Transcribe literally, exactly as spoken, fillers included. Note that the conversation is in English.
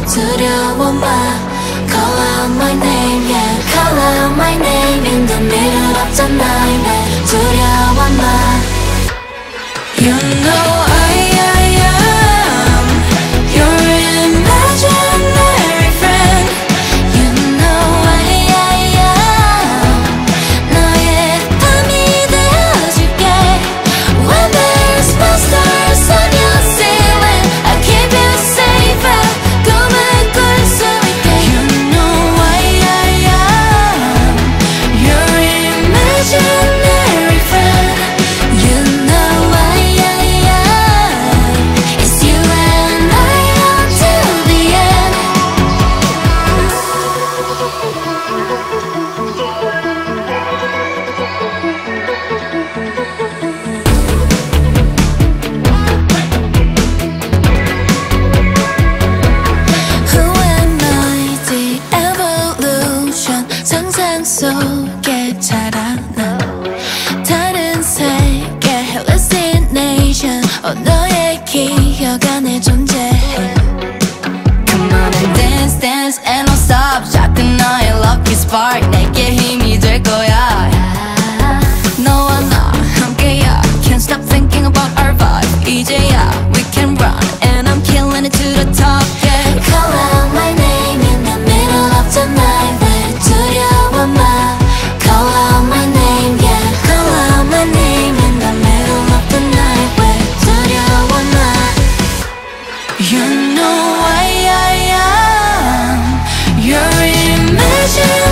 두려워 마. Call out my name, yeah. Call out my name in the middle of the night. 왜 두려워 마. You know I, I am your imaginary friend. You know I, I am 너의 밤이 되어줄게. When there's monsters on your ceiling, I'll keep you safe at 꿈을 꿀 수 있게. You know I, I am your imaginary friend. You know I 속에 자라나 다른 세계 hallucination. 어, 너의 기억 안에 존재해. Come on and dance dance and don't stop. 작은 너의 lucky spark 내게 힘이 될 거야. 너와 나 함께야. Can't stop thinking about our vibe. 이제야 we can run and I'm killing it to the top, yeah. Call out my name in the middle of the night. 왜 두려워 마. Call out my name, yeah. Call out my name in the middle of the night. 왜 두려워 마. You know I, I am your imagination.